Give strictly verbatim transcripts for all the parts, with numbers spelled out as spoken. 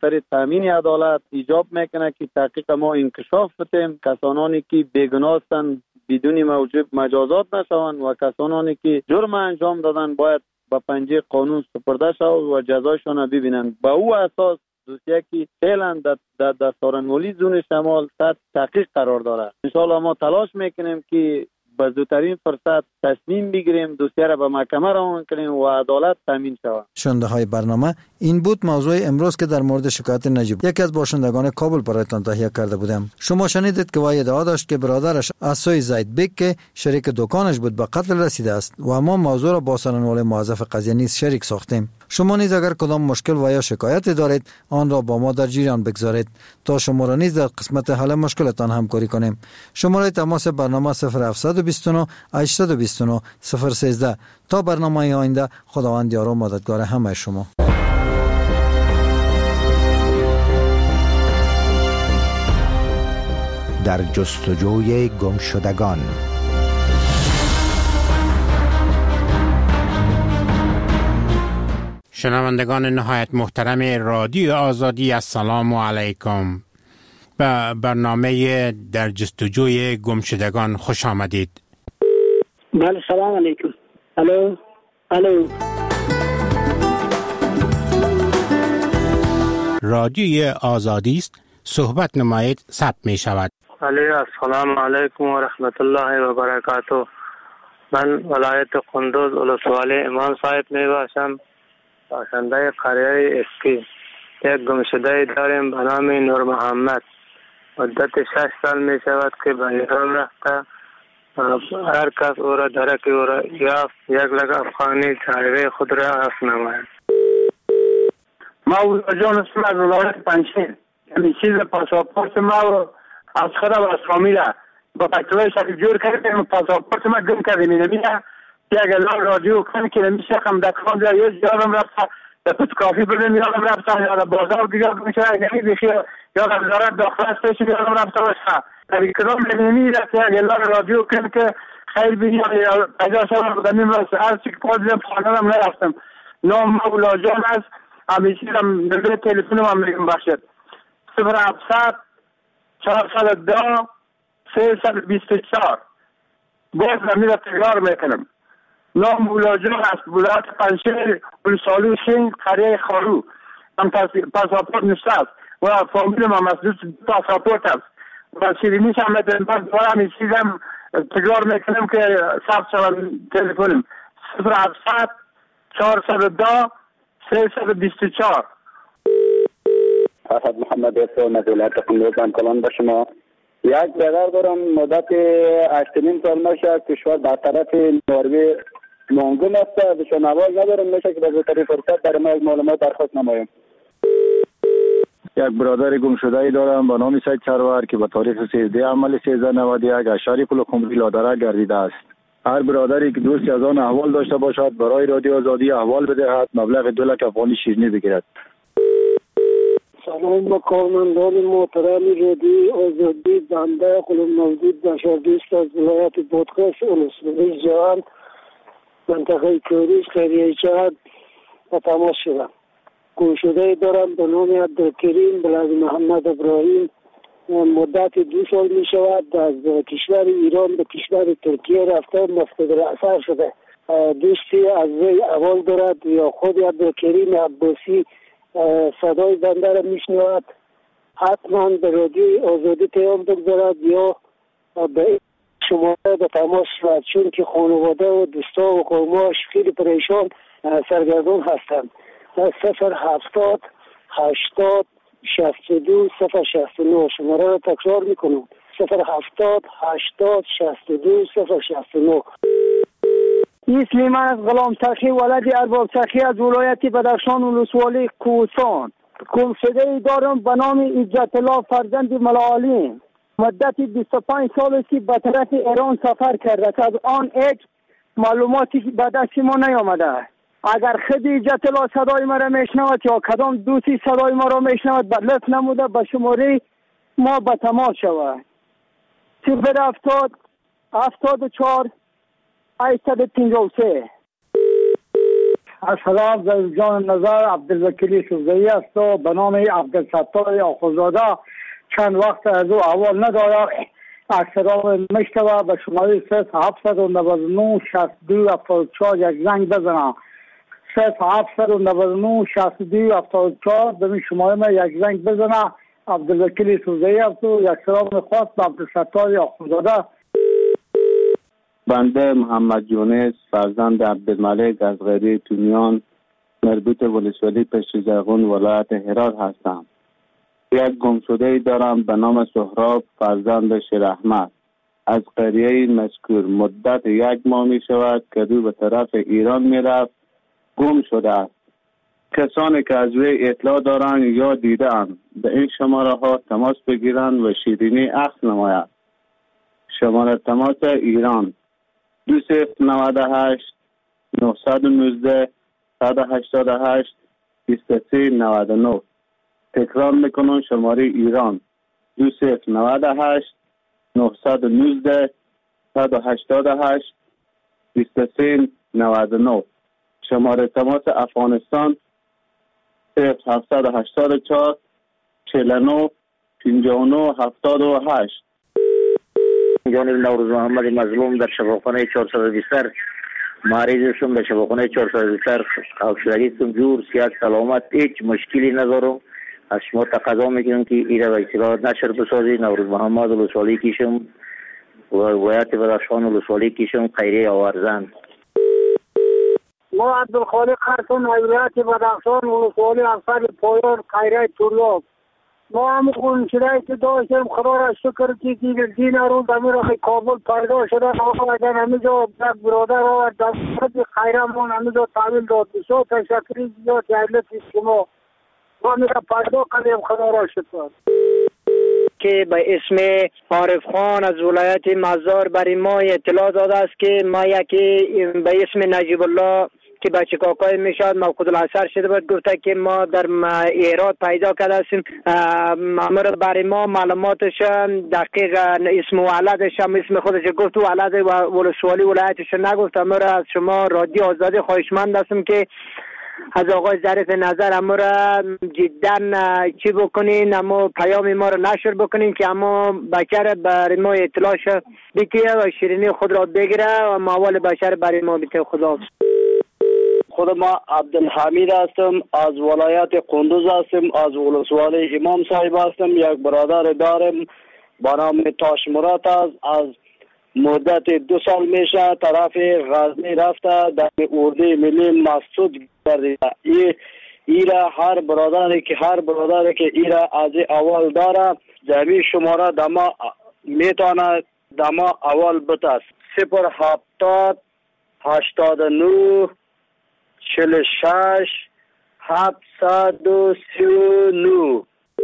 خاطر تامین عدالت ایجاب میکنه که تحقیق ما انکشاف بدیم، کسانی که بیگناه هستند بدون موجب مجازات نشوند و کسانی که جرم انجام دادن باید به پنجه قانون سپرده شود و جزایشان ببینند. با او اساس دوسیه که فعلا در در سارنولی زون شمال تحت تحقیق قرار داره. ان شاء الله ما تلاش میکنیم که به زودترین فرصت تصمیم بگیریم، دوسیه را به محکمه روان کنیم و عدالت تامین شود. شنونده های برنامه، این بود موضوع امروز که در مورد شکایت نجیب، یکی از باشندگان کابل، برایتان تهیه کرده بودم. شما شنیدید که وی ادعا داشت که برادرش از سوی زید بیگ که شریک دکانش بود به قتل رسیده است و ما موضوع را با سارنولی موظف قضیه نیز شریک ساختیم. شما نیز اگر کدام مشکل و یا شکایتی دارید آن را با ما در جریان بگذارید تا شما را نیز در قسمت حل مشکلتان همکاری کنیم. شماره تماس برنامه صفر هفت دو نه هشت دو نه صفر یک سه. تا برنامه آینده، خداوند یار و مددگار همه شما. در جستجوی گمشدگان. شنوندگان نهایت محترم رادیو آزادی، السلام علیکم. به برنامه در جستجوی گمشدگان خوش آمدید. بله، سلام علیکم. الو الو رادیو آزادی است، صحبت نمایید، ثبت می شود. علی السلام علیکم و رحمت الله و برکاته. من ولایت قندوز ولسوالی امام صاحب می باشم، باشنده قریه اسکی. یک گمشده داریم به نام نور محمد. مدت شش سال می شود که به ایران رفته. هر کس او را درک او را یافت یک لگ افغانی چاره خود را عرف نماید. ما او جان اسم از ولایت پنجشیر، یعنی چیز پاسپورت ما از خدا و اسلامی را با پکتوی شکل جور کردیم. پاسپورت ما گم کردیم. نمیده یک الان رادیو کنی که نمیشه هم دکان را یوز یادم رفته به پت کافی بردیم یادم رفته یا بازار دیگر میشه یعنی بخیر یا وزارت داخل استیشن یادم رفته باشه. در کدام نمیده یک الان رادیو کنی که خیر بینی یا پیدا شدم بودم راست هر چی که پادیم خانم نرفتم. نام مولا جان است. همیشه هم نمبر تلفنم هم میگم باشد صفر هفتصد چهارصد دو سیصد بیست و چهار. باز نمی را تکرار میکنم. نام مولا جان است. ولایت پنجشیر، ولسوالی سنگ، قریه خارو. هم پاسپورت نشته است و فامیلم هم از دوست پاسپورت است و شیرینیش هم میتونم باز دوباره همیشه هم تکرار میکنم که ثبت شود تلفنم صفر هفتصد چهارصد دو سیصد بیست و چهار. اسد محمد اسلام از ولایت قندوز کلان به شما. یک برادر دارم مدت هشت نیم سال میشه کشور در طرف نروژ مانگون است. بهشون آواز ندارم، میشه که به زودترین فرصت برای ما معلومات درخواست نمایم. یک برادر گم شده ای دارم به نام سید سرور که به تاریخ سیزده عمل سیزده نود و یک اشاری کل خمری لادره گردیده است. هر برادری که دوستی از آن احوال داشته باشد برای رادیو آزادی احوال بدهد، مبلغ دو لک افغانی شیرینی بگیرد. سلام با کارمندان محترم رادیو آزادی. بنده قلم موجود بشاردوست از ولایت بادغیس ولسوالی جهان منطقه کوریش قریه چهد و تماس شدم. گمشده دارم به نام عبدالکریم بلد محمد ابراهیم. مدت دو سال می شود از کشور ایران به کشور ترکیه رفته مفقود الاثر شده. دوستی از وی احوال دارد یا خود عبدالکریم عباسی صدای بنده را می شنود، حتما به رادیو آزادی پیام بگذارد یا به شماره به تماس شود، چون که خانواده و دوستا و قوماش خیلی پریشان سرگردان هستند. صفر هفتاد هشتاد شصت و دو صفر شصت و نه. شماره را تکرار میکنم صفر هفتاد هشتاد شصت و دو صفر شصت و نه. اسم من از غلام سخی ولد ارباب سخی از ولایت بدخشان ولسوالی کوهستان. گمشده دارم به نام عزت الله فرزند ملاعلی. مدت بیست و پنج سال است که به طرف ایران سفر کرده که از آن هیچ معلوماتی به دست ما نیامده. اگر خود عزت الله صدای ما را میشنود یا کدام دوستی صدای ما را میشنود به لطف نموده به شماره ما به تماس شود. صفر هفتاد هفتاد و چهار هشتصد و پنجاه و سه. السلام در جان نظر عبدالوکیلی سوزایی است و به نام عبدالستار آخوزاده چند وقت از او اول ندارد. اکثرام مشتوه به شماره صفر هفتصد و نود و نه شصت و دو هفتاد و چهار یک زنگ بزنم. صفر هفتصد و نود و نه شصت و دو هفتاد و چهار به این شماره ما یک زنگ بزنه. عبدالوکیلی سوزایی است و یک سلام خاص به عبدالستار آخوزاده. بنده محمد یونس فرزند عبدالملک از غیری تونیان مربوط ولسوالی پشت زرغون ولایت هرات هستم. یک گمشده ای دارم به نام سهراب فرزند شیر احمد از قریه مذکور. مدت یک ماه می شود که او به طرف ایران می رفت گم شده است. کسانی که از وی اطلاع دارند یا دیدند به این شماره ها تماس بگیرند و شیرینی اخذ نماید. شماره تماس ایران دو صفر نود و هشت نهصد و نوزده صد و هشتاد و هشت بیست و سه نود و نه. تکرار میکنم شماره ایران دو صفر نود و هشت نهصد و نوزده صد و هشتاد و هشت بیست و سه نود و نه. شماره تماس افغانستان صفر هفتصد و هشتاد و چهار چهل و نه پنجاه و نه هفتاد و هشت. جانب نوروز محمد مظلوم در شفاخانه چهارصد و بیست مریض هستم. در شفاخانه چهارصد و بیست حوصله هستم جور صحت سلامت هیچ مشکلی ندارم. از شما تقاضا میکنم که ایره به اصطلاح نشر بسازی. نوروز محمد ولسوالی کیشم و ولایت بدخشان ولسوالی کیشم خیریه آورزند. ما عبدالخالق هستم ولایت بدخشان ولسوالی افسر پایان خیریه طلاب. ما هم خونشده که داشتیم خدا را شکر که دیگر دین روز امیر کابل پیدا شده. آقا اگر همیجا یک برادر را در خیرمون همیجا تعمیل داد بسیار تشکری زیاد علت شما ما میگه پیدا کنیم خدا را شکر. که به اسم عارف خان از ولایت مزار برای ما اطلاع داده است که ما یکی به اسم نجیب الله که بچه کاکای میشاد موقود العصر شده بود گفته که ما در ایراد پیدا کرده هستیم. امر برای ما معلوماتش دقیق اسم ولدش هم اسم خودش گفت و ولد ولسوالی ولایتش نگفت. امر از شما رادیو آزادی خواهشمند هستم که از آقای ظریف نظر امر جدا چی بکنین اما پیام ما رو نشر بکنین که اما بچه برای ما اطلاعش بکیه و شیرینی خود را بگیره و موال بشر برای ما بیته. خدا خود ما عبدالحمید هستم از ولایت قندوز هستم از ولسوالی امام صاحب هستم. یک برادر دارم با نام تاش مراد است. از مدت دو سال میشه طرف غزنی رفته در اردوی ملی مسعود گردیده. ای ایرا هر برادری که هر برادری که ایرا از اول داره جمعی شماره دما میتونه دما اول بتاست. صفر هفتاد هشتاد و نه چهل و شش هفتصد و سی و نه.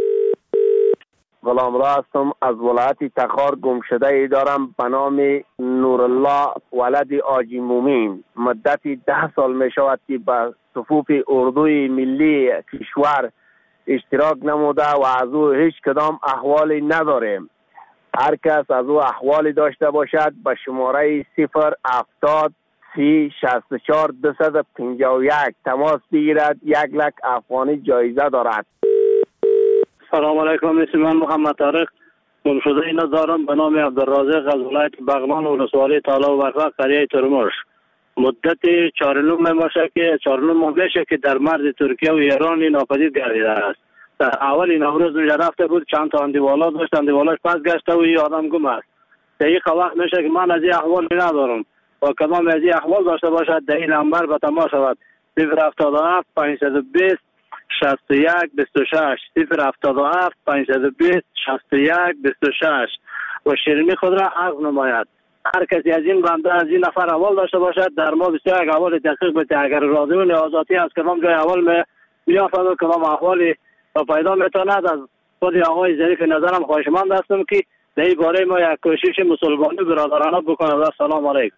غلام را هستم از ولایت تخار. گمشده ای دارم به نام نورالله ولد آجی مومین. مدتی ده سال می شود که به صفوف اردوی ملی کشور اشتراک نموده و از او هیچ کدام احوالی نداریم. هر کس از او احوالی داشته باشد به شماره صفر هفتاد سی شصت و چهار دویست و پنجاه و یک تماس بگیرد. یک لک افغانی جایزه دارد. سلام علیکم. اسم من محمد طارق گمشده ای دارم به نام عبدالرازق از ولایت بغلان ولسوالی تالا و برفق قریه ترمش. مدت چهارم باشه که چهارم میشه که در مرز ترکیه و ایران ناپدید گردیده است. در اول نوروز اونجا رفته بود چند تا اندیوالا داشت اندیوالاش پس گشته و این آدم گم است. دقیق وقت میشه که من از این احوال ندارم و کدام از این احوال داشته باشد در این نمبر به تماس شود. صفر هفتاد و هفت پانصد و بیست شصت و یک بیست و شش صفر هفتاد و هفت پانصد و بیست شصت و یک بیست و شش و شیرینی خود را عرض نماید. هر کسی از این بنده از این نفر اول داشته باشد در ما بسیار یک اول دقیق بده. اگر راضیون آزادی از کدام جای اول میافد و کدام احوالی پیدا میتواند از خود آقای ظریف نظرم خواهشمند هستم که در این باره ما یک کوشش مسلمانی برادرانه بکنند. سلام علیکم.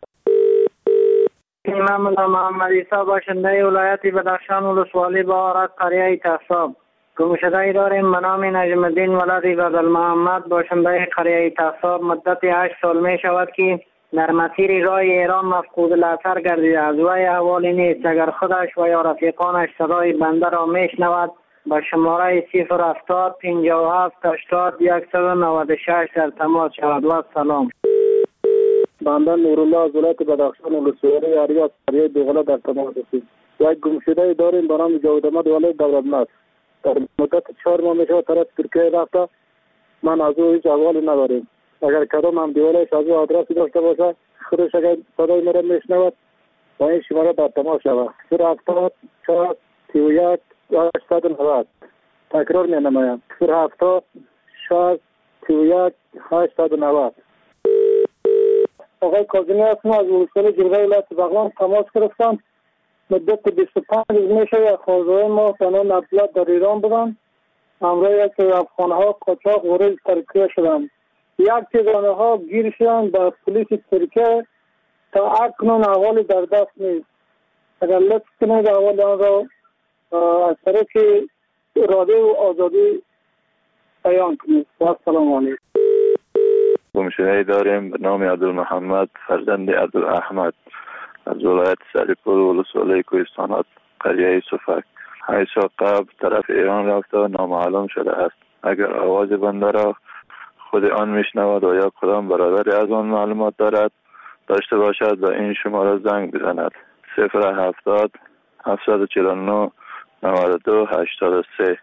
امام محمد عیسی باشنده ولایت بدخشان ولسوالی با قریه تحصاب. گمشده ای داریم به نام نجم الدین ولد بدل محمد باشنده قریه تحصاب. مدت هشت سال می شود که در مسیر راه ایران مفقود الاثر گردیده. از وی احوالی نیست. اگر خودش و یا رفیقانش صدای بنده را میشنود با شماره صفر هفتاد پنجاه و هفت هشتاد صد و نود و شش در تماس شود. و سلام. بنده نورالله از ولایت بدخشان ولسوالی اریاس قریه دوغله در تماس هستیم. یک گمشده داریم به نام جاوید احمد ولایت دولتمند. در مدت چهار ماه میشه طرف ترکیه رفته. من از او هیچ احوالی نداریم. اگر کدام هم دیوالش از او آدرسی داشته باشه خودش اگر صدای مرا میشنود با این شماره در تماس شود. صفر هفتاد چهار سی و یک هشتصد و نود. تکرار می نمایم. صفر هفتاد چهار سی و یک هشتصد و نود. آقای کاظمی هستم از ولسوالی جلگه ولایت بغلان تماس گرفتم. مدت بیست و پنج روز میشه یک خانواده ما به نام عبدالله در ایران بودن. همراه یک افغان‌ها قاچاق وارد ترکیه شدند. یک تعداد ها گیر شدن به پلیس ترکیه تا اکنون احوال در دست نیست. اگر لطف کنید احوال آن را از طریق رادیو آزادی بیان کنید. السلام علیکم. گمشده‌ای داریم به نام عبدالمحمد فرزند عبدالاحمد از ولایت سریپور ولسوالی کوهستانات قریه صفک. هشت سال قبل طرف ایران رفته و نامعلوم شده است. اگر آواز بنده را خود آن میشنود و یا کدام برادری از آن معلومات دارد داشته باشد و این شماره زنگ بزند. صفر هفتاد هفتصد و چهل و نه نود و دو هشتاد و سه.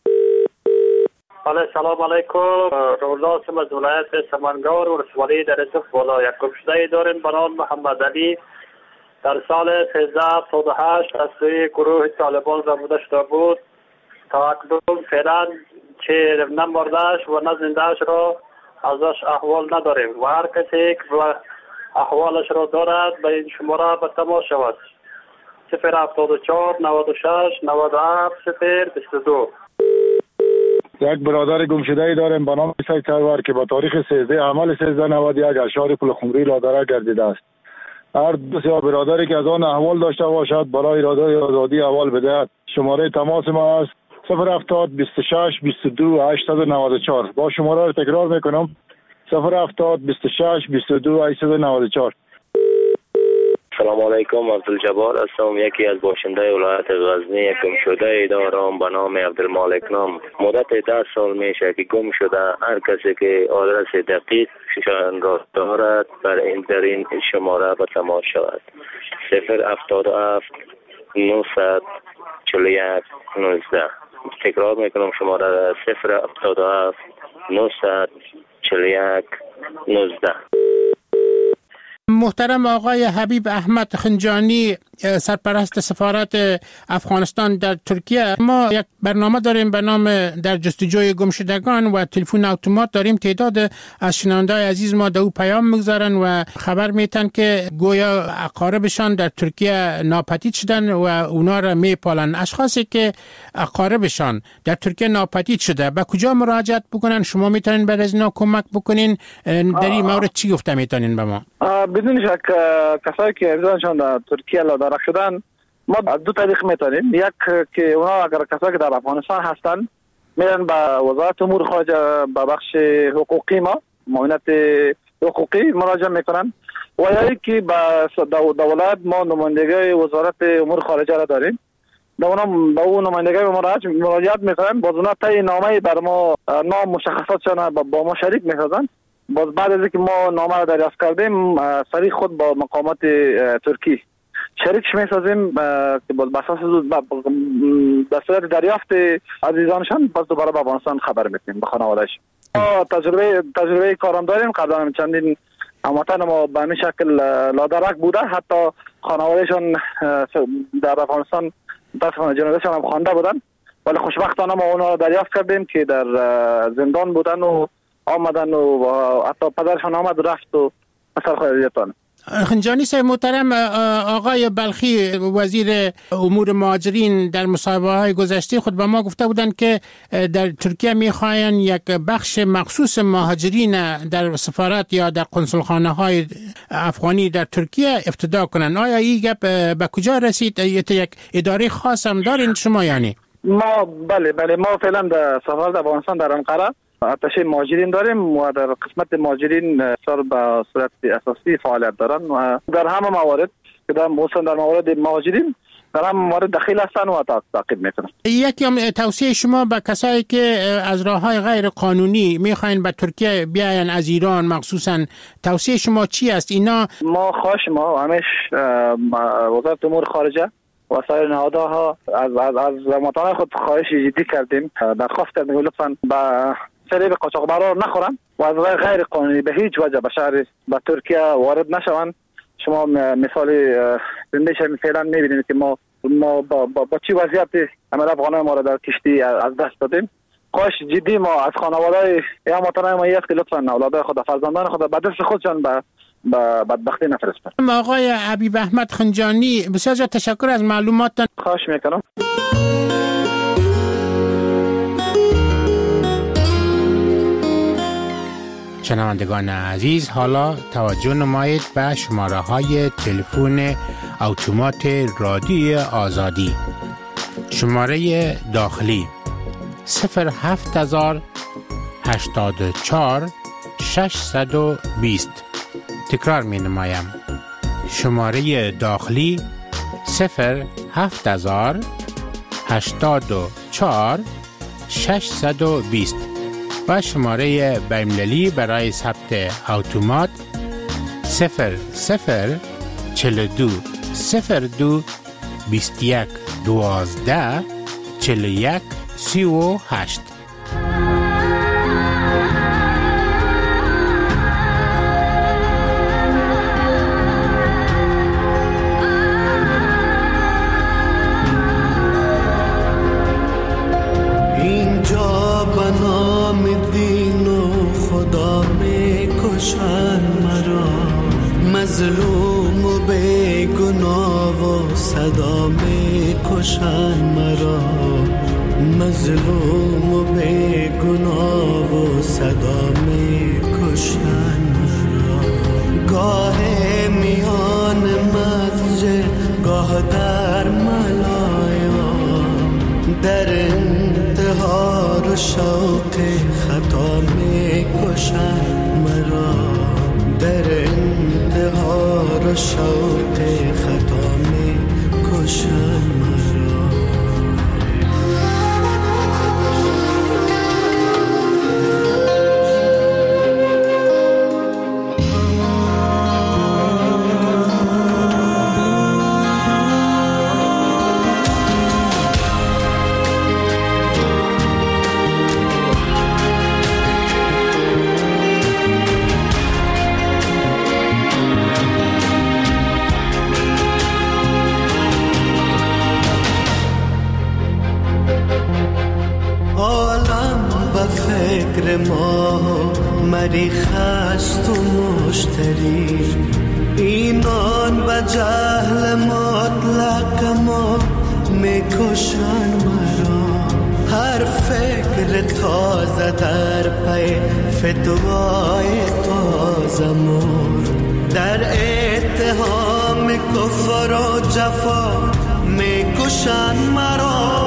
بله سلام علیکم. رولا هستم از ولایت سمنگار ولسوالی در صف بالا. یک گمشده‌ای داریم به نام محمد علی. در سال سیزده هفتاد و هشت از سوی گروه طالبان ربوده شده بود. تا اکنون فعلا چه نه مرده‌اش و نه زنده‌اش را ازش احوال نداریم و هر کسی که احوالش را دارد به این شماره به تماس شود. صفر هفتاد و چهار نود و شش نود و هفت صفر بیست و دو. یک برادر گمشده‌ای داریم به نام سید سرور که با تاریخ سیزده عمل سیزده نود و یک اشعار پول خمری لادره گردیده است. هر دو سه برادری که از آن احوال داشته باشد برای رادیوی آزادی احوال بدهد. شماره تماس ما است صفر هفتاد بیست و شش بیست و دو هشتصد و نود و چهار. با شماره را تکرار میکنم صفر هفتاد بیست و شش بیست و دو هشتصد و نود و چهار. سلام علیکم. عبدالجبار هستم. یکی از باشنده ولایت غزنی. یک گمشده دارم به نام عبدالمالک نام. مدت ده سال میشه که گم شده. هر کسی که آدرس دقیق شان را دارد بر این در این شماره به تماس شود. صفر هفتاد و هفت نهصد چهل و یک نوزده. تکرار میکنم شماره صفر هفتاد و هفت نهصد چهل و یک نوزده. محترم آقای حبیب احمد خنجانی، سرپرست سفارت افغانستان در ترکیه، ما یک برنامه داریم به نام در جستجوی گمشدگان و تلفن اتومات داریم. تعداد از شنونده‌های عزیز ما در او پیام میگذارن و خبر میتن که گویا اقاربشان در ترکیه ناپدید شدن و اونا را میپالن. اشخاصی که اقاربشان در ترکیه ناپدید شده به کجا مراجعت بکنن؟ شما میتونین برای اینا کمک بکنین؟ در این مورد چی گفته میتونین به ما؟ بدون شک کسایی که عزیزانشان در ترکیه لادرک شدن ما دو طریق میتونیم. یک که اونا اگر کسایی که در افغانستان هستن میرن به وزارت امور خارجه به بخش حقوقی ما معاونت حقوقی مراجعه میکنن و یا که به دولت ما نمایندگی وزارت امور خارجه را داریم. به اون به اون نمایندگی مراجعت میکنن. باز اونا طی نامه بر ما نام مشخصاتشان با ما شریک میسازن. باز بعد از اینکه ما نامه را دریافت کردیم صریح خود با مقامات ترکی شریکش میسازیم که باز بساس در صورت دریافت عزیزانشان باز دوباره به افغانستان خبر میکنیم به خانوادهش. ما تجربه تجربه کارم داریم. قبلا چندین هموطن ما به همین شکل لادرک بوده، حتی خانوادهشان در افغانستان متاسفانه جنازه‌شان هم خوانده بودن، ولی خوشبختانه ما اونا را دریافت کردیم که در زندان بودن و آمدن و حتی پدرشان آمد رفت و مثلا خواهدیتان. خنجانی صاحب محترم، آقای بلخی وزیر امور مهاجرین در مصاحبه های گذشته خود به ما گفته بودند که در ترکیه میخواین یک بخش مخصوص مهاجرین در سفارت یا در قنصلخانه های افغانی در ترکیه افتتاح کنن. آیا این گپ به کجا رسید؟ یک اداره خاص هم دارین شما یعنی؟ ما بله بله ما فعلا در سفارت افغانستان در انقره اتشه مهاجرین داریم و در قسمت مهاجرین سر به صورت اساسی فعالیت دارن و در همه موارد که در موسم در موارد مهاجرین در هم مورد دخیل هستن و تعقیب میکنن. یکی هم توصیه شما به کسایی که از راههای غیر قانونی میخواین به ترکیه بیاین از ایران مخصوصا، توصیه شما چی است؟ اینا ما خواهش ما همیش وزارت امور خارجه و سایر نهادها از از از مطالعه خود خواهش جدی کردیم، درخواست کردیم لطفاً با فریب قاچاقبرا نخورن و از راه غیر قانونی به هیچ وجه به شهر به ترکیه وارد نشوند. شما مثال زنده شما فعلا میبینید که ما ما با, با, با چی وضعیتی همه افغانای ما را در کشتی از دست دادیم. خواهش جدی ما از خانواده‌های یا هموطنان ما است که لطفاً اولادای خود فرزندان خود به دست خودشان به با بدبختی نفرستند. آقای حبیب احمد خنجانی بسیار زیاد تشکر از معلوماتتان. خواهش میکنم. شنوندگان عزیز، حالا توجه نمایید به شماره های تلفن اتومات رادیوی آزادی. شماره داخلی صفر هفت هزار هشتاد و چهار ششصد و بیست. تکرار می نمایم. شماره داخلی صفر هفت هزار هشتاد و چهار ششصد و بیست و شماره بین‌المللی برای ثبت اتومات صفر صفر چهل و دو صفر دو بیست و یک دوازده چهل و یک سی و هشت. مظلوم و بیگناه و صدا می کشن مرا، مظلوم و بیگناه و صدا می کشن مرا. گاه میان مسجد گاه در ملایا، در انتحار و شوق خطا می کشن مرا، در انتحار و شوق خطا می کشن مرا. فکر ما مریخ است و مشتری، اینان به جهل مطلق ما میکشن مرا. هر فکر تازه در پی فتوای تازه مرد، در اتهام کفر و جفا میکشن مرا.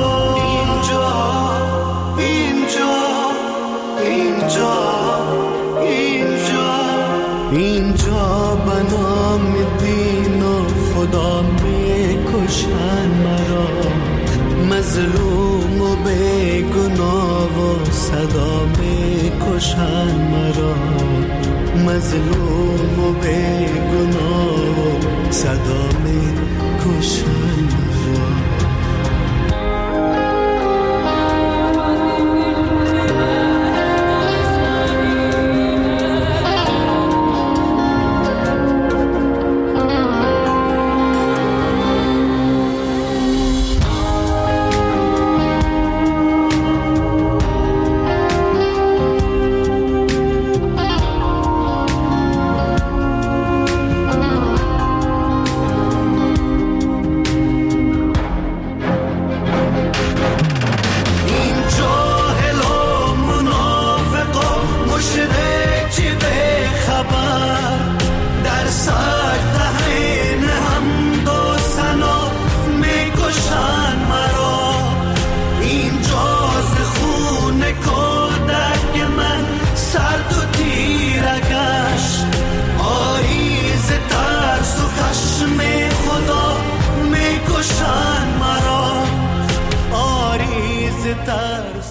اینجا اینجا اینجا به نام دین و خدا میکشن مرا، مظلوم و بیگناه و صدا میکشن مرا، مظلوم و بیگناه و صدا میکشن مرا.